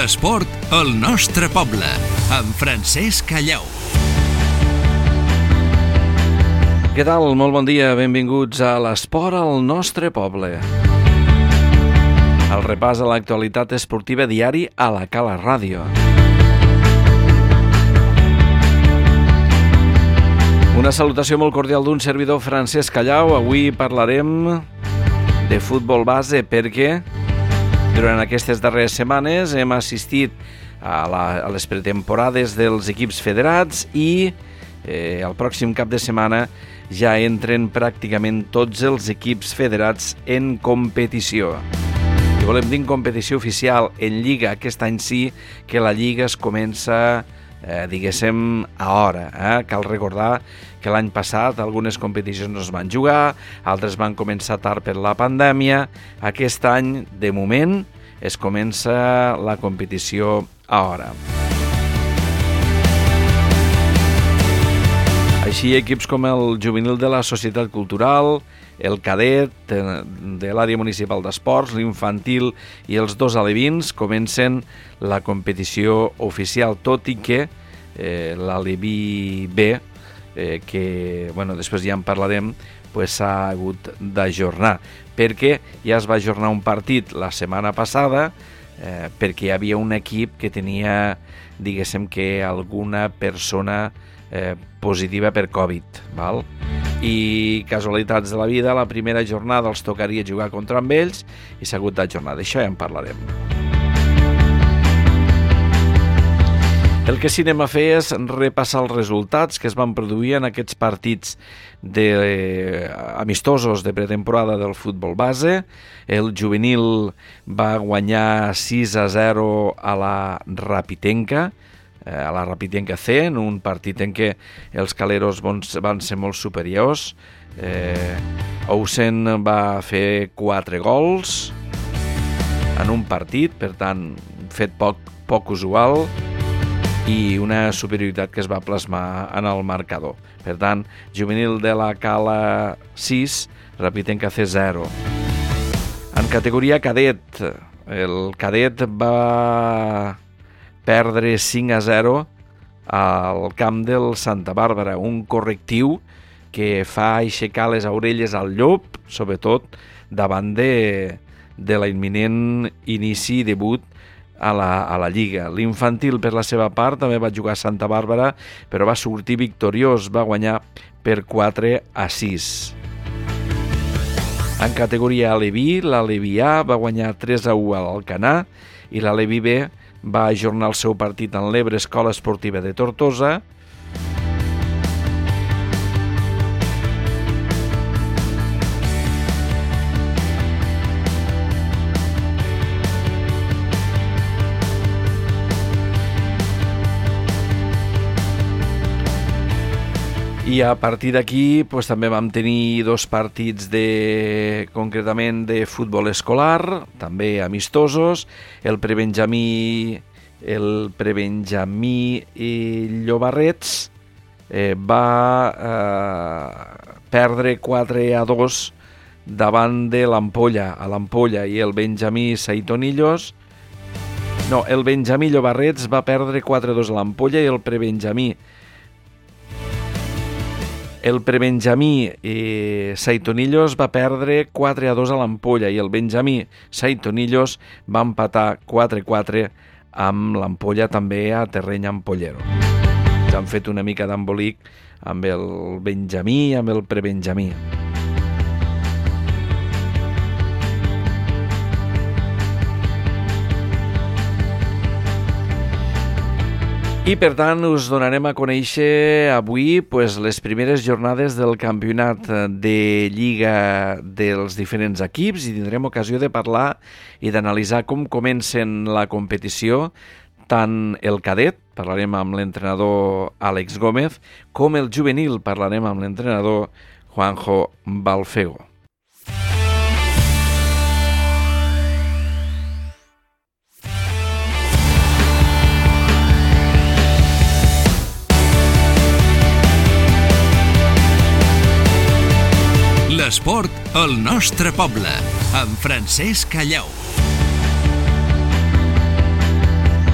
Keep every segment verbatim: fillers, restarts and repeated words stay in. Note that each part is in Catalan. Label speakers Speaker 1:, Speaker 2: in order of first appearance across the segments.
Speaker 1: L'esport al nostre poble, amb Francesc Callau.
Speaker 2: Què tal? Molt bon dia, benvinguts a l'esport al nostre poble. El repàs a l'actualitat esportiva diari a la Cala Ràdio. Una salutació molt cordial d'un servidor, Francesc Callau. Avui parlarem de futbol base perquè durant aquestes darreres setmanes hem assistit a, la, a les pretemporades dels equips federats i eh, el pròxim cap de setmana ja entren pràcticament tots els equips federats en competició. I volem dir en competició oficial, en Lliga, aquest any sí que la Lliga es comença, eh, diguéssim, a hora. Eh? Cal recordar que l'any passat algunes competicions no es van jugar, altres van començar tard per la pandèmia. Aquest any, de moment, es comença la competició a hora. Així, equips com el juvenil de la Societat Cultural, el cadet de l'àrea municipal d'esports, l'infantil i els dos alevins comencen la competició oficial, tot i que eh, l'aleví B, eh, que bueno, després ja en parlarem, pues, s'ha hagut d'ajornar, perquè ja es va ajornar un partit la setmana passada, eh, perquè hi havia un equip que tenia, diguéssim, que alguna persona eh, positiva per Covid, val? I casualitats de la vida, la primera jornada els tocaria jugar contra amb ells i s'ha hagut d'ajornar. D'això ja en parlarem. El que sí anem a fer és repassar els resultats que es van produir en aquests partits de, eh, amistosos de pretemporada del futbol base. El juvenil va guanyar sis a zero a la Rapitenca, a la Rapitenca C, en un partit en què els caleros van ser molt superiors. Eh, Ousen va fer quatre gols en un partit, per tant, fet poc, poc usual, i una superioritat que es va plasmar en el marcador. Per tant, juvenil de la Cala sis, Rapitenca C zero. En categoria cadet, el cadet va perdre cinc a zero al camp del Santa Bàrbara, un correctiu que fa aixecar les orelles al llop, sobretot davant de, de la imminent inici i debut a la, a la Lliga. L'infantil, per la seva part, també va jugar a Santa Bàrbara, però va sortir victoriós, va guanyar per quatre a sis. En categoria aleví, l'Aleví A va guanyar tres a u a l'Alcanar i l'Aleví B va ajornar el seu partit en l'Ebre Escola Esportiva de Tortosa. I a partir d'aquí pues, també vam tenir dos partits de, concretament de futbol escolar, també amistosos. El prebenjamí, el prebenjamí i Llobarrets eh, va eh, perdre quatre a dos davant de l'Ampolla, a l'Ampolla, i el benjamí Saitonillos. No, el benjamí Llobarrets va perdre quatre a dos a l'Ampolla i el prebenjamí El prebenjamí eh, Saitonillos va perdre quatre a dos a l'Ampolla i el benjamí Saitonillos va empatar quatre a quatre amb l'Ampolla, també a terreny ampollero. Ja han fet una mica d'embolic amb el benjamí i amb el prebenjamí. I, per tant, us donarem a conèixer avui pues, les primeres jornades del campionat de Lliga dels diferents equips i tindrem ocasió de parlar i d'analitzar com comencen la competició, tant el cadet, parlarem amb l'entrenador Àlex Gómez, com el juvenil, parlarem amb l'entrenador Juanjo Balfego.
Speaker 1: L'esport al nostre poble, amb Francesc Callau.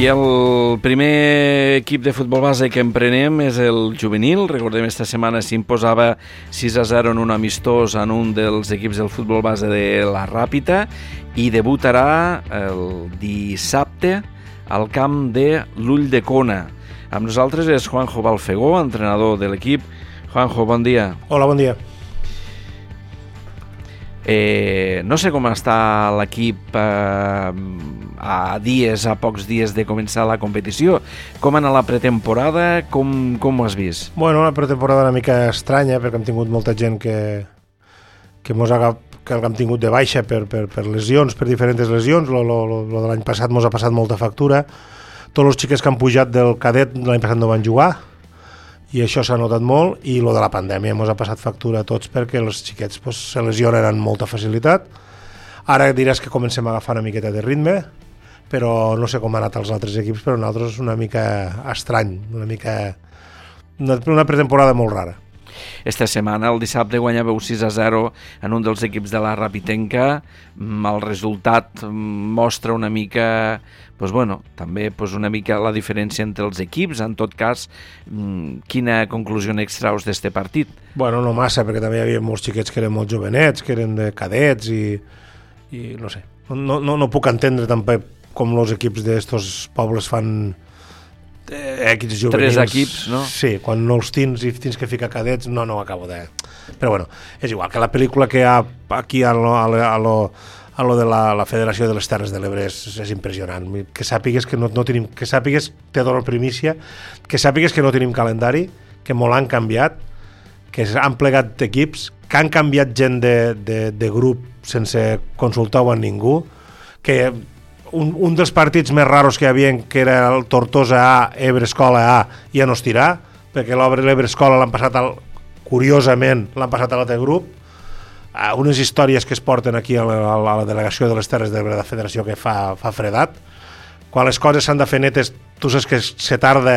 Speaker 2: I el primer equip de futbol base que emprenem és el juvenil. Recordem, esta setmana s'imposava sis a zero en un amistós en un dels equips del futbol base de la Ràpita i debutarà el dissabte al camp de l'Ulldecona. Amb nosaltres és Juanjo Balfegó, entrenador de l'equip. Juanjo, bon dia.
Speaker 3: Hola, bon dia.
Speaker 2: Eh, no sé com està l'equip eh, a dies, a pocs dies de començar la competició. Com anar la pretemporada? Com, com ho has vist?
Speaker 3: Bueno, una pretemporada una mica estranya, perquè hem tingut molta gent que, que, mos ha, que hem tingut de baixa per, per, per lesions, per diferents lesions. Lo, lo, lo de l'any passat mos ha passat molta factura. Tots els xiquets que han pujat del cadet l'any passat no van jugar, i això s'ha notat molt, i lo de la pandèmia mos ha passat factura a tots perquè els xiquets pues, se lesionen amb molta facilitat. Ara diràs que comencem a agafar una miqueta de ritme, però no sé com ha anat als altres equips, però nosaltres és una mica estrany, una mica una, una pretemporada molt rara.
Speaker 2: Esta setmana, el dissabte, guanyàveu sis a zero en un dels equips de la Rapitenca. El resultat mostra una mica, pues bueno, també pues una mica la diferència entre els equips. En tot cas, quina conclusió n'extraus d'este partit?
Speaker 3: Bueno, no massa, perquè també hi havia molts xiquets que eren molt jovenets, que eren de cadets i, i no sé. No, no, no puc entendre tampoc com els equips d'estos pobles fan equips juvenils.
Speaker 2: Tres equips, no?
Speaker 3: Sí, quan no els tens i tens que ficar cadets, no, no ho acabo de... Però bueno, és igual que la pel·lícula que hi ha aquí a lo, a lo, a lo, a lo de la, la Federació de les Terres de l'Ebre és, és impressionant. Que sàpigues que no, no tenim... Que sàpigues, te dono primícia, que sàpigues que no tenim calendari, que molt han canviat, que han plegat equips, que han canviat gent de, de, de grup sense consultar-ho amb ningú, que... Un, un dels partits més raros que hi havia, que era el Tortosa A, Ebre Escola A, ja no es tirà, perquè l'Ebre Escola l'han passat, al, curiosament, l'han passat a l'altre grup. Uh, unes històries que es porten aquí a la, a la delegació de les Terres d'Ebre de la Federació que fa, fa fredat. Quan les coses s'han de fer netes, tu saps que se tarda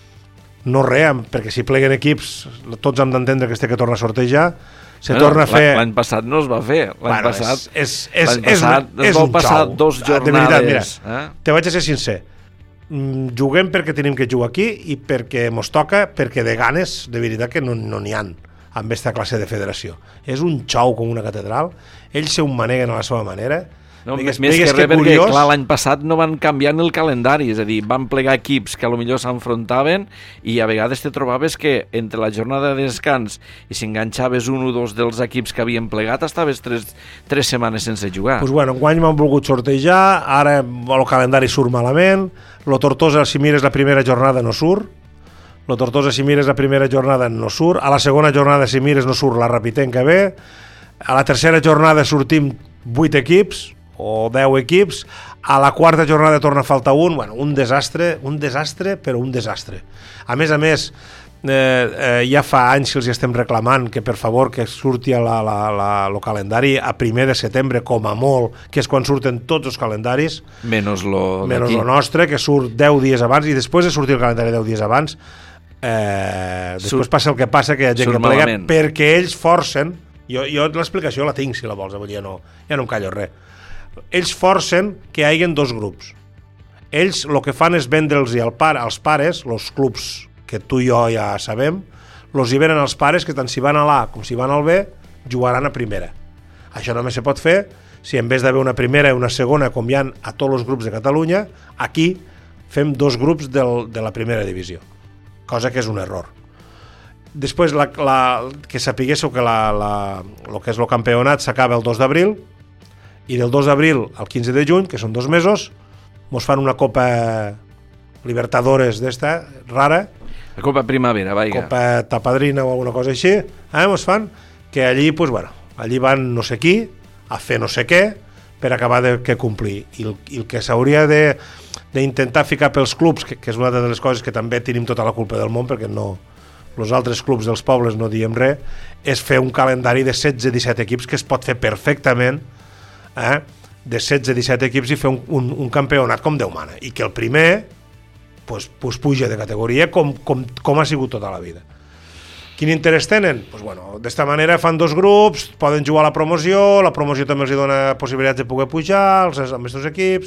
Speaker 3: no res, perquè si pleguen equips, tots hem d'entendre que es té que tornar a sortejar. Se
Speaker 2: bueno,
Speaker 3: torna a fer...
Speaker 2: L'any passat no es va fer. L'any
Speaker 3: bueno,
Speaker 2: passat,
Speaker 3: és, és,
Speaker 2: l'any passat
Speaker 3: és, és,
Speaker 2: es vol passar
Speaker 3: xou.
Speaker 2: dos jornades.
Speaker 3: De veritat, mira,
Speaker 2: eh?
Speaker 3: te vaig a ser sincer. Mm, juguem perquè tenim que jugar aquí i perquè mos toca, perquè de ganes, de veritat, que no n'hi no ha amb aquesta classe de federació. És un xou com una catedral. Ells se ho maneguen a la seva manera.
Speaker 2: No,
Speaker 3: Digues,
Speaker 2: més
Speaker 3: digues
Speaker 2: que res,
Speaker 3: que
Speaker 2: perquè
Speaker 3: curiós...
Speaker 2: clar, l'any passat no van canviar el calendari, és a dir, van plegar equips que potser s'enfrontaven i a vegades te trobaves que entre la jornada de descans i si enganxaves un o dos dels equips que havien plegat estaves tres, tres setmanes sense jugar.
Speaker 3: Pues bueno, enguany m'han volgut sortejar, ara el calendari surt malament, lo Tortosa, si mires la primera jornada no surt, lo Tortosa, si mires la primera jornada no surt, a la segona jornada, si mires, no surt la Rapitenca B, a la tercera jornada sortim vuit equips, o deu equips, a la quarta jornada torna a faltar un, bueno, un desastre, un desastre, però un desastre. A més a més, eh, eh, ja fa anys que els estem reclamant que per favor que surti el calendari a primer de setembre, com a molt, que és quan surten tots els calendaris,
Speaker 2: menys lo
Speaker 3: menys el nostre, que surt deu dies abans, i després de sortir el calendari deu dies abans, eh, després Sur... passa el que passa, que hi ha gent que plega, perquè ells forcen, jo, jo l'explicació la tinc, si la vols, ja no, ja no em callo res. Ells forcen que hi hagi dos grups. Ells el que fan és vendre'ls al pare, als pares, els clubs que tu i jo ja sabem, els hi venen als pares que tant si van a l'A com si van al B, jugaran a primera. Això només se pot fer si en vez d'haver una primera i una segona, com hi ha a tots els grups de Catalunya, aquí fem dos grups del, de la primera divisió, cosa que és un error. Després, la, la, que sapiguéssiu que la, la, el que és el campionat s'acaba el dos d'abril, i del dos d'abril al quinze de juny, que són dos mesos, mos fan una Copa Libertadores d'esta, rara.
Speaker 2: La Copa Primavera, vaiga.
Speaker 3: Copa Tapadrina o alguna cosa així. Eh, mos fan que allí, pues, bueno, allí van no sé qui a fer no sé què per acabar de que complir. I el, i el que s'hauria d'intentar ficar pels clubs, que, que és una de les coses que també tenim tota la culpa del món, perquè no, els altres clubs dels pobles no diem res, és fer un calendari de setze a disset equips que es pot fer perfectament, eh, de setze a disset equips i fer un, un, un campionat com Déu mana, i que el primer pues, pues puja de categoria com, com, com ha sigut tota la vida. Quin interès tenen? Pues bueno, d'esta manera fan dos grups, poden jugar a la promoció, la promoció també els dona possibilitats de poder pujar als, als dos equips,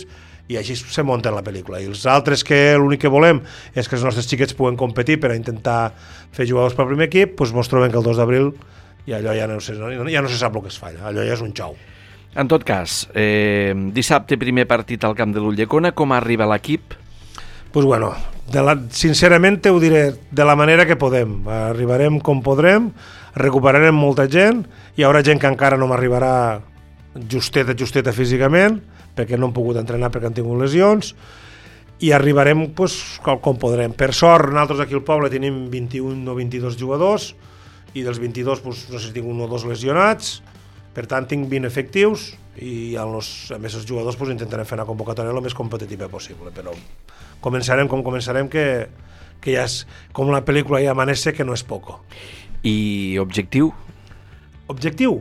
Speaker 3: i així se munta la pel·lícula. I els altres, que l'únic que volem és que els nostres xiquets puguen competir per a intentar fer jugadors pel primer equip, doncs mos trobem que el dos d'abril i allò ja no, se, ja no se sap el que es falla, allò ja és un xou.
Speaker 2: En tot cas, eh, dissabte primer partit al camp de l'Ulldecona, com arriba l'equip?
Speaker 3: Pues bueno, de la, sincerament ho diré de la manera que podem. Arribarem com podrem, recuperarem molta gent, hi haurà gent que encara no m'arribarà justeta, justeta físicament, perquè no hem pogut entrenar perquè han tingut lesions, i arribarem pues, com podrem. Per sort, nosaltres aquí al poble tenim vint-i-un o vint-i-dos jugadors, i dels vint-i-dos pues, no sé si tinc un o dos lesionats, per tant tinc vint efectius, i els, a més els jugadors pues, intentarem fer una convocatòria el més competitiva possible, però començarem com començarem, que, que ja és com la pel·lícula ja amanece, que no és poco.
Speaker 2: I objectiu?
Speaker 3: Objectiu?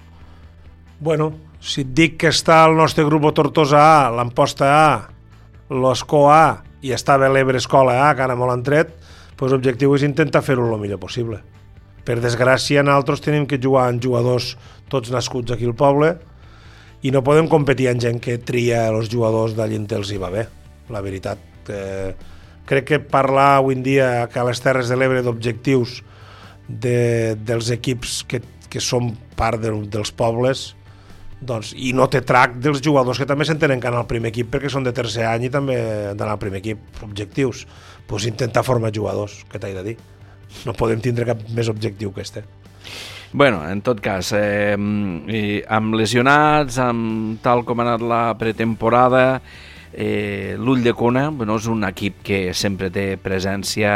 Speaker 3: Bueno, si et dic que està el nostre grup Tortosa A, l'Amposta A, l'Oscó A i estava l'Ebre Escola A, que ara molt han tret, doncs l'objectiu és intentar fer-ho el millor possible. Per desgràcia, nosaltres tenim que jugar amb jugadors tots nascuts aquí al poble i no podem competir amb gent que tria els jugadors d'allí on els hi va bé, la veritat. Eh, crec que parlar avui en dia que a les Terres de l'Ebre d'objectius de, dels equips que, que són part de, dels pobles, doncs, i no té trac dels jugadors que també s'entenen que anar al primer equip perquè són de tercer any i també d'anar al primer equip. Objectius, doncs intentar formar jugadors, que t'he de dir. No podem tindre cap més objectiu que este.
Speaker 2: Bueno, en tot cas, eh, amb lesionats, amb tal com ha anat la pretemporada, eh, l'Ulldecona, bueno, és un equip que sempre té presència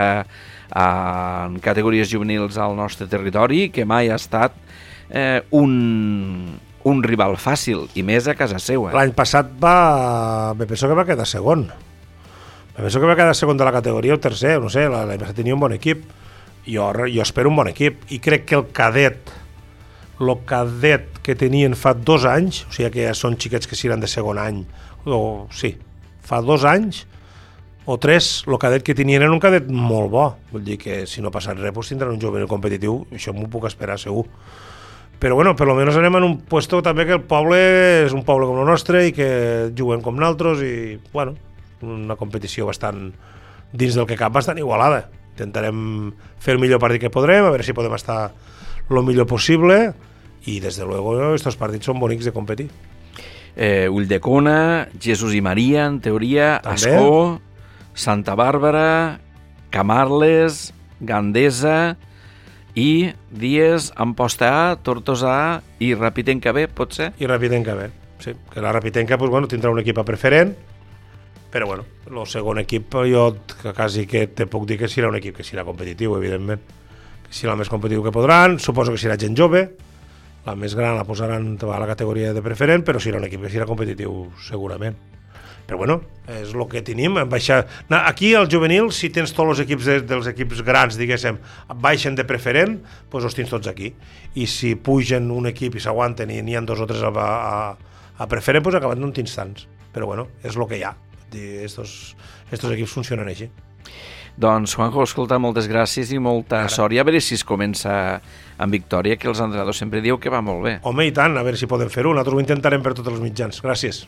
Speaker 2: en categories juvenils al nostre territori, que mai ha estat eh, un... un rival fàcil, i més a casa seva.
Speaker 3: L'any passat va... me penso que va quedar segon. Me penso que va quedar segon de la categoria o tercer, no sé, l'any passat tenia un bon equip. Jo, jo espero un bon equip. I crec que el cadet, el cadet que tenien fa dos anys, o sigui que ja són xiquets que seran de segon any, o sí, fa dos anys o tres, el cadet que tenien era un cadet molt bo. Vull dir que si no ha passat res, doncs tindran un juvenil competitiu, això m'ho puc esperar segur. Però bueno, per lo menos anem en un puesto també que el poble és un poble com el nostre i que juguem com nosaltres i, bueno, una competició bastant, dins del que cap, bastant igualada. Intentarem fer el millor partit que podrem, a veure si podem estar el millor possible i, des de luego, estos partits són bonics de competir.
Speaker 2: Eh, Ulldecona, Jesús i Maria, en teoria,
Speaker 3: també.
Speaker 2: Ascó, Santa Bàrbara, Camarles, Gandesa... i dies Amposta A, Tortosa A i Rapitenca B, pot ser?
Speaker 3: I Rapitenca B, sí. Que la Rapitenca pues, bueno, tindrà un equip a preferent, però bueno, el segon equip jo que quasi que te puc dir que serà un equip que serà competitiu, evidentment. Que serà el més competitiu que podran, suposo que serà gent jove, la més gran la posaran a la categoria de preferent, però serà un equip que serà competitiu segurament. Però bueno, és el que tenim. Aquí al juvenil, si tens tots els equips de, dels equips grans, diguéssim, baixen de preferent, doncs els tens tots aquí. I si pugen un equip i s'aguanten i n'hi ha dos o tres a, a, a preferent, doncs acabat no en tens tants. Però bueno, és el que hi ha. Estos, estos equips funcionen així.
Speaker 2: Doncs, Juanjo, escolta, moltes gràcies i molta
Speaker 3: Ara.
Speaker 2: sort. I a veure si es comença amb victòria, que els entrenadors sempre diu que va molt bé.
Speaker 3: Home, i tant, a veure si podem fer-ho. Nosaltres ho intentarem per tots els mitjans. Gràcies.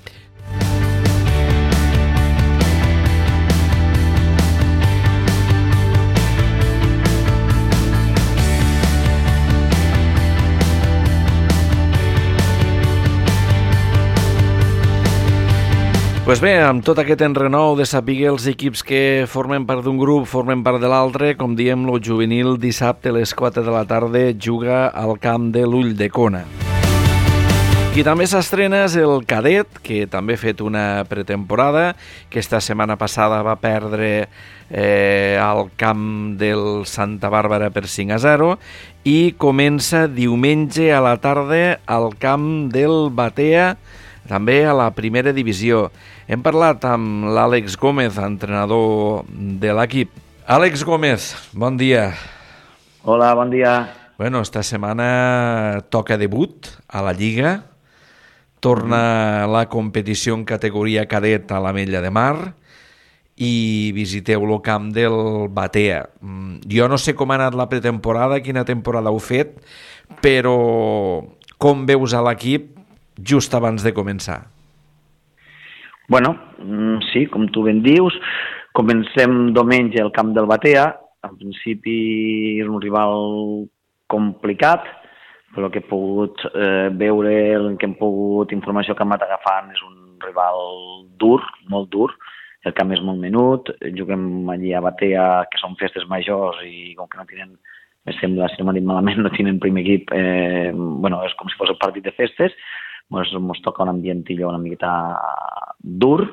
Speaker 2: Pues bé, amb tot aquest enrenou de saber els equips que formen part d'un grup, formen part de l'altre, com diem, el juvenil dissabte a les quatre de la tarda juga al camp de l'Ulldecona. Qui també s'estrena és el cadet, que també ha fet una pretemporada, que esta setmana passada va perdre eh, al camp del Santa Bàrbara per cinc a zero i comença diumenge a la tarda al camp del Batea, també a la primera divisió. Hem parlat amb l'Àlex Gómez, entrenador de l'equip. Àlex Gómez, bon dia.
Speaker 4: Hola, bon dia.
Speaker 2: Bueno, esta setmana toca debut a la Lliga. Torna la competició en categoria cadet a l'Ametlla de Mar i visiteu el camp del Batea. Jo no sé com ha anat la pretemporada, quina temporada heu fet, però com veus a l'equip just abans de començar?
Speaker 4: Bueno, sí, com tu ben dius, comencem diumenge al camp del Batea. En principi és un rival complicat, però el que he pogut eh, veure, el que hem pogut, informació que hem anat agafant, és un rival dur, molt dur. El camp és molt menut, juguem allí a Batea, que són festes majors, i com que no tenen, me sembla, si no m'ha dit malament, no tenen primer equip, eh, bueno, és com si fos el partit de festes, ens mos toca un ambientillo una miqueta dur,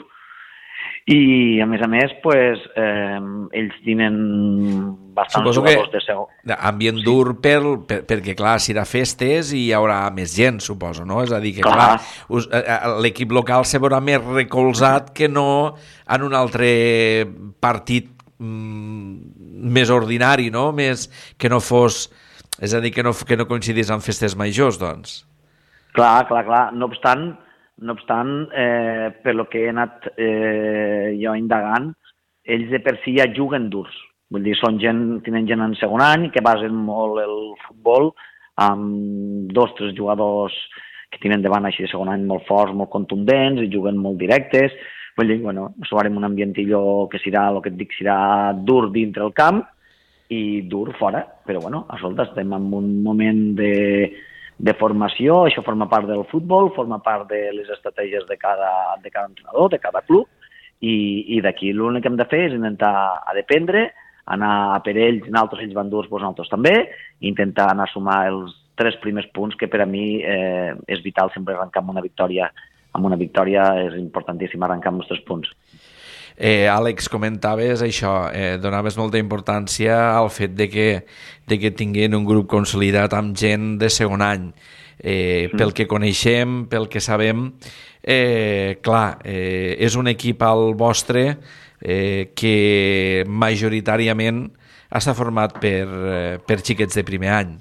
Speaker 4: i a més a més, pues, eh, ells tenen bastants
Speaker 2: Suposo
Speaker 4: jugadors
Speaker 2: que
Speaker 4: de segon.
Speaker 2: ambient sí. dur per, per, perquè, clar, si hi ha festes i hi haurà més gent, suposo, no? És a dir, que clar,
Speaker 4: Clar.
Speaker 2: clar us, eh, l'equip local se veurà més recolzat que no en un altre partit mm, més ordinari, no? Més, que no fos... És a dir, que no, que no coincidís amb festes majors, doncs.
Speaker 4: Clar, clar, clar. No obstant, no obstant eh, per lo que he anat eh, jo indagant, ells de per si ja juguen durs. Vull dir, són gent, tenen gent en segon any que basen molt el futbol amb dos, tres jugadors que tenen davant així de segon any molt forts, molt contundents i juguen molt directes. Vull dir, bueno, trobarem un ambientillo que serà, el que et dic, serà dur dintre el camp i dur fora. Però, bueno, escolta, estem en un moment de... de formació, això forma part del futbol, forma part de les estratègies de cada, de cada entrenador, de cada club, i, i d'aquí l'únic que hem de fer és intentar a dependre, anar a per ells, nosaltres ells van durs, doncs nosaltres també, i intentar anar a sumar els tres primers punts, que per a mi eh, és vital sempre arrencar amb una victòria. Amb una victòria és importantíssim arrencar amb els tres punts.
Speaker 2: Eh, Àlex, comentaves això, eh, donaves molta importància al fet de que, de que tinguin un grup consolidat amb gent de segon any. Eh, mm. Pel que coneixem, pel que sabem, eh, clar, eh, és un equip al vostre eh, que majoritàriament està format per, eh, per xiquets de primer any.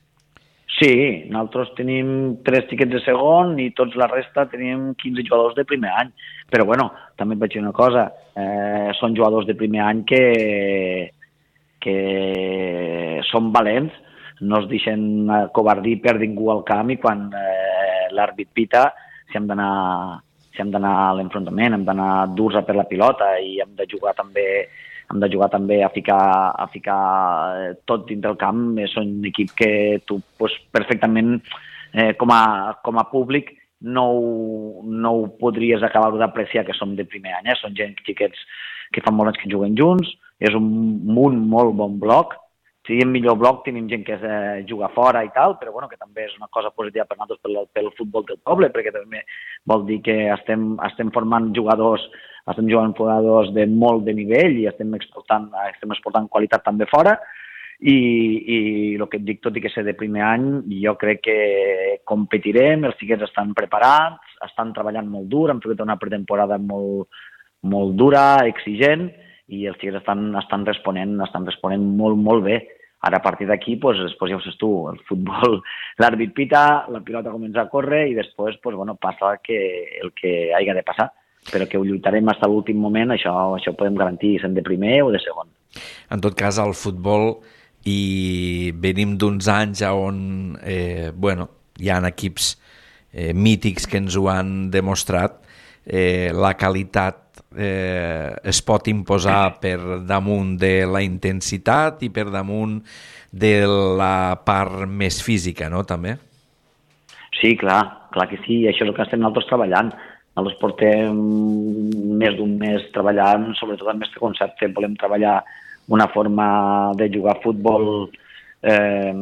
Speaker 4: Sí, nosaltres tenim tres xiquets de segon i tots la resta tenim quinze jugadors de primer any. Però, bueno, també et vaig dir una cosa, eh, són jugadors de primer any que, que són valents, no es deixen covardir per ningú al camp i quan eh, l'àrbit pita, si hem d'anar si hem d'anar a l'enfrontament, hem d'anar durs a per la pilota i hem de jugar també hem de jugar també a ficar, a ficar tot dintre el camp. És un equip que tu pues, perfectament eh, com, a, com a públic no ho, no ho podries acabar d'apreciar que som de primer any. Eh? Són gent xiquets que fa molt anys que juguen junts, és un, un molt bon bloc. Si en millor bloc tenim gent que eh, juga fora i tal, però bueno, que també és una cosa positiva per nosaltres pel, pel futbol del poble, perquè també vol dir que estem, estem formant jugadors estem jugant jugadors de molt de nivell i estem exportant, estem exportant qualitat també fora i, i el que et dic, tot i que ser de primer any, jo crec que competirem, els xiquets estan preparats, estan treballant molt dur, han fet una pretemporada molt, molt dura, exigent, i els xiquets estan, estan responent, estan responent molt, molt bé. Ara, a partir d'aquí, pues, després ja ho saps tu, el futbol, l'àrbit pita, la pilota comença a córrer i després pues, bueno, passa que, el que hagi de passar. Però que ho lluitarem fins a l'últim moment, això, això ho podem garantir, sent de primer o de segon.
Speaker 2: En tot cas, el futbol, i venim d'uns anys on eh, bueno, hi ha equips eh, mítics que ens ho han demostrat, eh, la qualitat eh, es pot imposar per damunt de la intensitat i per damunt de la part més física, no?, també?
Speaker 4: Sí, clar, clar que sí, això és el que estem nosaltres treballant. Nosaltres portem més d'un mes treballant, sobretot amb aquest concepte. Volem treballar una forma de jugar a futbol eh,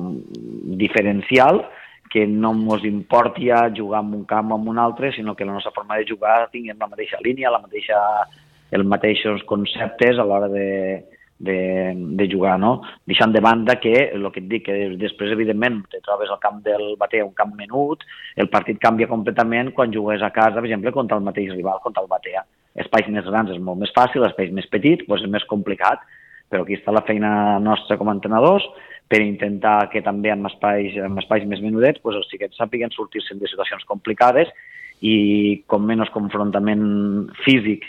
Speaker 4: diferencial, que no ens importi jugar en un camp o en un altre, sinó que la nostra forma de jugar tinguem la mateixa línia, la mateixa, els mateixos conceptes a l'hora de, de, de jugar, no? Deixant de banda que, el que et dic, que després, evidentment, te trobes al camp del Batea, un camp menut, el partit canvia completament quan jugues a casa, per exemple, contra el mateix rival, contra el Batea. Espais més grans és molt més fàcil, espais més petits doncs és més complicat, però aquí està la feina nostra com a entrenadors, per intentar que també en espais, en espais més menudets doncs els xiquets sàpiguen sortir-se de situacions complicades i com menys confrontament físic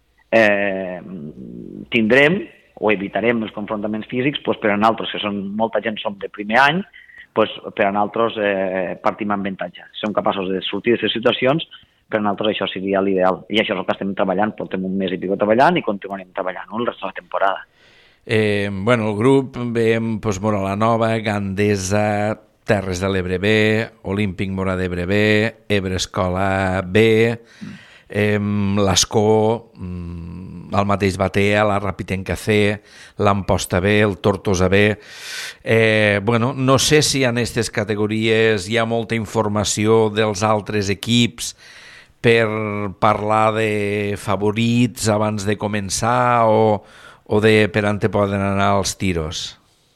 Speaker 4: eh, tindrem, o evitarem els confrontaments físics, doncs per a nosaltres, que són, molta gent som de primer any, doncs per a nosaltres eh, partim amb avantatge. Som capaços de sortir d'aquestes situacions per nosaltres això seria l'ideal. I això és el que estem treballant, portem un mes i pico treballant i continuarem treballant el rest de la temporada.
Speaker 2: Eh, bueno, el grup veiem doncs, Mora la Nova, Gandesa, Terres de l'Ebre B, Olímpic Mora d'Ebre B, Ebre Escola B, eh, l'Escó, el mateix Batea, la Rapitenca C, l'Amposta B, el Tortosa B. Eh, bueno, no sé si en aquestes categories hi ha molta informació dels altres equips per parlar de favorits abans de començar o, o de per on te poden anar els tiros?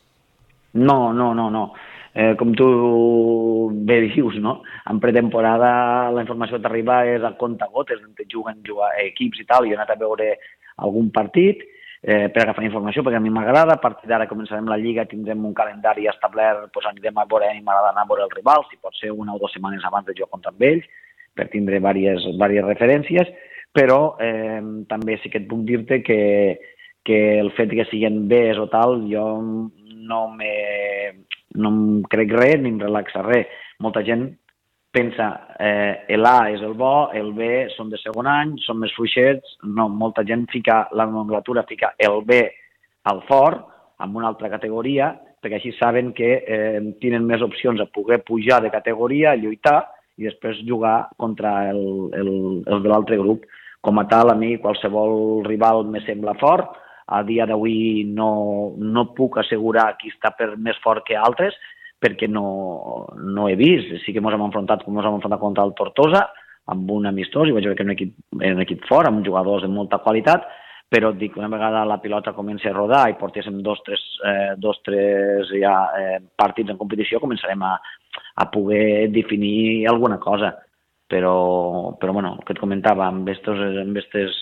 Speaker 4: No, no, no, no. Eh, com tu bé dius, no? En pretemporada la informació que t'arriba és a comptagotes, on juguen jugar equips i tal. Jo he anat a veure algun partit eh, per agafar informació, perquè a mi m'agrada. A partir d'ara començarem la Lliga, tindrem un calendari establert, doncs anirem a veure, a mi m'agrada anar a veure els rivals, si pot ser una o dues setmanes abans de jugar contra amb ells, per tindre diverses, diverses referències, però eh, també sí que et puc dir-te que, que el fet que siguin Bs o tal, jo no me... no em crec res ni em relaxa res. Molta gent pensa eh, l'A és el bo, el B són de segon any, són més fluixets. No, molta gent fica, la nomenclatura fica el B al fort, amb una altra categoria, perquè així saben que eh, tenen més opcions a poder pujar de categoria, lluitar i després jugar contra el, el, el de l'altre grup. Com a tal, a mi qualsevol rival me sembla fort. A dia d'avui no, no puc assegurar qui està per més fort que altres, perquè no, no he vist. Sí que ens hem enfrontat, com ens hem enfrontat contra el Tortosa, amb un amistós, i vaig veure que era un equip, era un equip fort, amb jugadors de molta qualitat, però et dic, una vegada la pilota comença a rodar i portéssim dos, tres, eh, dos, tres ja, eh, partits en competició, començarem a, a poder definir alguna cosa. Però, però bueno, el que et comentava, amb aquestes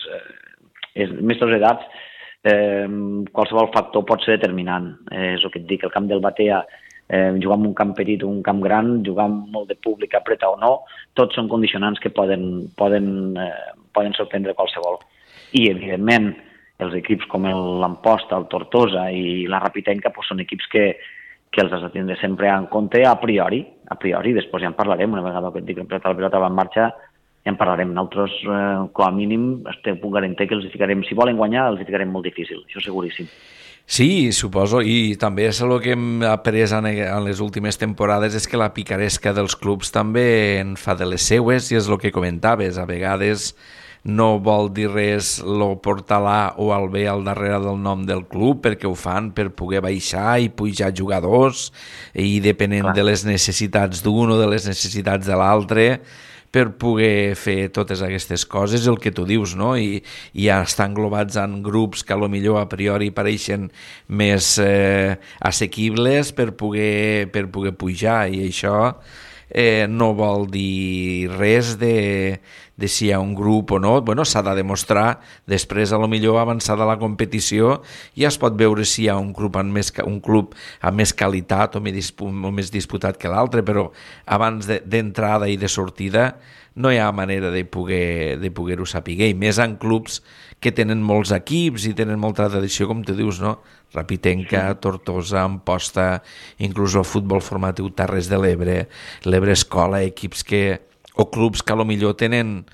Speaker 4: edats, Eh, qualsevol factor pot ser determinant. Eh, és el que et dic, el camp del Batea, eh, jugar en un camp petit o un camp gran, jugar amb molt de públic, apreta o no, tots són condicionants que poden, poden, eh, poden sorprendre qualsevol. I, evidentment, els equips com l'Amposta, el Tortosa i la Rapitenca pues, són equips que, que els has de tindre sempre en compte a priori, a priori, després ja en parlarem, una vegada que et dic que la pilota va en marxa, ja en parlarem. Nosaltres, eh, com a mínim, estem puc garantir que els ficarem, si volen guanyar, els ficarem molt difícil, això seguríssim.
Speaker 2: Sí, suposo, i també és el que hem après en, en les últimes temporades és que la picaresca dels clubs també en fa de les seues, i és el que comentaves, a vegades no vol dir res lo portar l'A o el B al darrere del nom del club, perquè ho fan per poder baixar i pujar jugadors, i depenent Clar. de les necessitats d'un o de les necessitats de l'altre, per poder fer totes aquestes coses, el que tu dius, no? I, i ja estan englobats en grups que a lo millor a priori pareixen més eh, assequibles per poder, per poder pujar, i això eh, no vol dir res de, de si hi ha un grup o no. Bueno, s'ha de demostrar després, a lo millor avançada la competició, ja es pot veure si hi ha un club amb més, un club amb més qualitat o més, o més disputat que l'altre, però abans d'entrada de, i de sortida no hi ha manera de poder de poder-ho saber, i més en clubs que tenen molts equips i tenen molta tradició, com tu dius, no? Rapitenca, Tortosa, Amposta, inclús el futbol formatiu Terres de l'Ebre, l'Ebre Escola, equips que o clubs que a lo millor tenen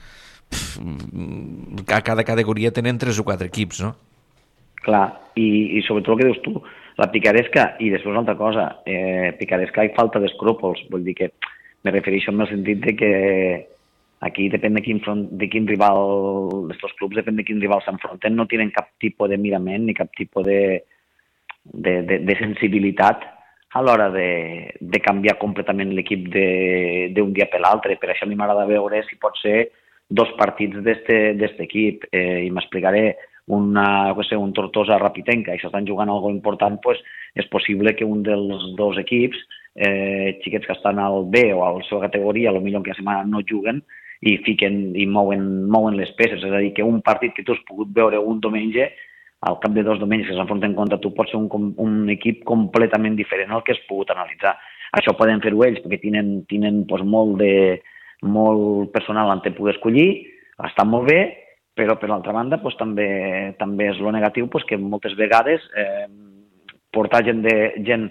Speaker 2: pff, a cada categoria tenen tres o quatre equips, no?
Speaker 4: Clar, i, i sobretot el que dius tu, la picaresca, i després una altra cosa, eh, picaresca i falta d'escrúpols, vull dir que me refereixo en el sentit de que aquí depèn de quin, front, de quin rival d'estos clubs, depèn de quin rival s'enfronten, no tenen cap tipus de mirament ni cap tipus de, de, de, de sensibilitat a l'hora de, de canviar completament l'equip d'un dia per l'altre. Per això a mi m'agrada veure si pot ser dos partits d'aquest equip, eh, i m'explicaré una, sé, un Tortosa Rapitenca, i s'estan jugant algo important, pues, és possible que un dels dos equips, eh, xiquets que estan al B o a la seva categoria, potser en aquesta setmana no juguen, i fiquen i mouen, mouen les peces. És a dir, que un partit que tu has pogut veure un diumenge, al cap de dos diumenges que s'enfronten contra tu, pot ser un, un equip completament diferent al que has pogut analitzar. Això poden fer-ho ells, perquè tenen, tenen doncs, molt, de, molt personal en què poder escollir, està molt bé, però per l'altra banda doncs, també, també és lo negatiu doncs, que moltes vegades eh, portar gent de gent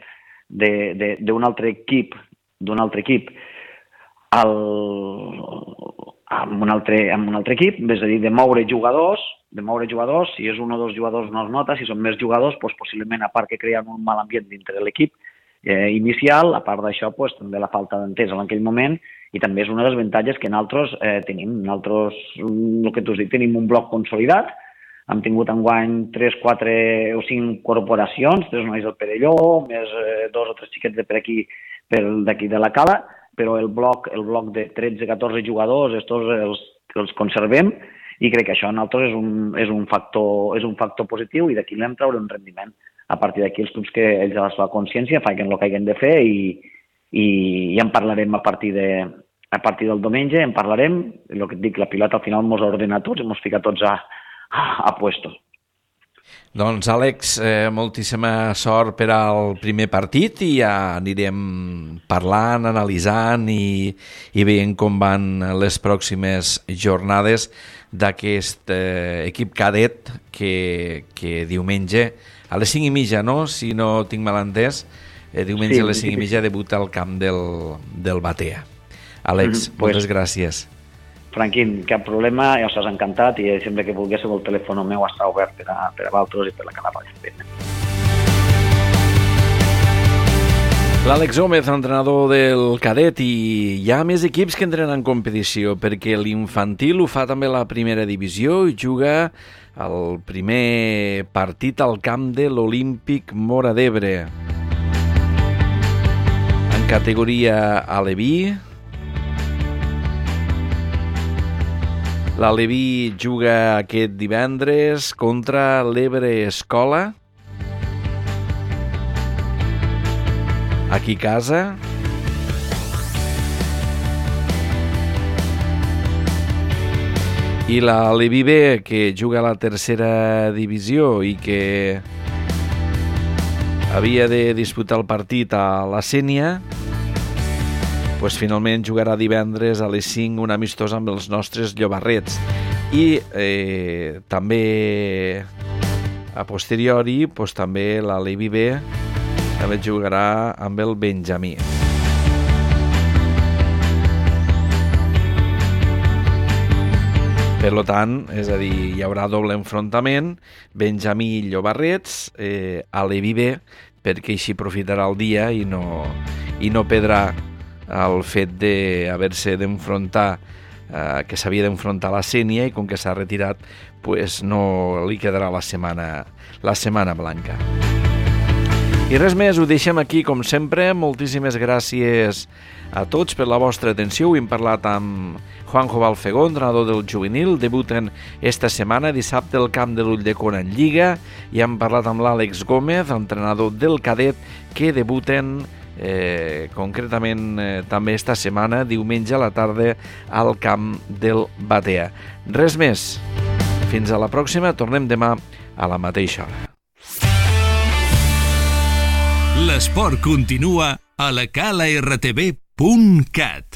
Speaker 4: d'un altre equip d'un altre equip al, amb un altre, amb un altre equip, és a dir, de moure jugadors, de moure jugadors, si és un o dos jugadors no es nota, si són més jugadors, doncs possiblement, a part que creen un mal ambient dintre de l'equip eh, inicial, a part d'això, doncs, també la falta d'entesa en aquell moment, i també és una de les avantatges que nosaltres eh, tenim. Nosaltres, el que t'ho dic, tenim un bloc consolidat, hem tingut enguany tres, quatre o cinc corporacions, tres nois del Perelló, més eh, dos o tres xiquets de per aquí, per d'aquí de la Cala, però el bloc, el bloc de tretze catorze jugadors, estos els, els conservem, i crec que això a nosaltres és un, és un, factor, és un factor positiu i d'aquí l'hem treure un rendiment. A partir d'aquí els clubs que ells a la seva consciència facin el que hagin de fer i, i ja en parlarem a partir, de, a partir del diumenge, en parlarem, el que et dic, la pilota al final mos ordena tots i mos fica tots a, a puesto.
Speaker 2: Doncs, Àlex, eh, moltíssima sort per al primer partit i ja anirem parlant, analitzant i, i veient com van les pròximes jornades d'aquest eh, equip cadet que, que diumenge a les cinc i mitja, no? Si no tinc mal entès, eh, diumenge sí, a les cinc i mitja debuta al camp del, del Batea. Àlex, mm-hmm, moltes pues... gràcies.
Speaker 4: Franquín, cap problema, ja estàs encantat i sempre que vulguéssiu el telèfon meu està obert per a, per a vosaltres i per la Cala Ràdio.
Speaker 2: L'Àlex Gómez, entrenador del cadet, i hi ha més equips que entrenen en competició perquè l'infantil ho fa també la primera divisió i juga el primer partit al camp de l'Olímpic Móra d'Ebre. En categoria aleví, l'Aleví juga aquest divendres contra l'Ebre Escola, aquí a casa. I l'Aleví B, que juga a la tercera divisió i que havia de disputar el partit a la Sénia, pues finalment jugarà divendres a les cinc un amistós amb els nostres llobarrets. I eh, també a posteriori pues, també l'Aleví B també jugarà amb el Benjamí. Per tant, és a dir, hi haurà doble enfrontament, Benjamí i Llobarrets, eh, Aleví B, perquè així aprofitarà el dia i no, i no perdrà el fet d'haver-se d'enfrontar, eh, que s'havia d'enfrontar a la Sénia i com que s'ha retirat, pues no li quedarà la setmana, la setmana blanca. I res més, ho deixem aquí com sempre. Moltíssimes gràcies a tots per la vostra atenció. Hem parlat amb Juanjo Balfegó, entrenador del juvenil. Debuten esta setmana, dissabte, al camp de l'Ulldecona en Lliga. I hem parlat amb l'Àlex Gómez, entrenador del cadet, que debuten Eh, concretament eh, també esta setmana, diumenge a la tarda, al camp del Batea. Res més. Fins a la pròxima. Tornem demà a la mateixa hora.
Speaker 1: L'esport continua a la cala r t v punt cat.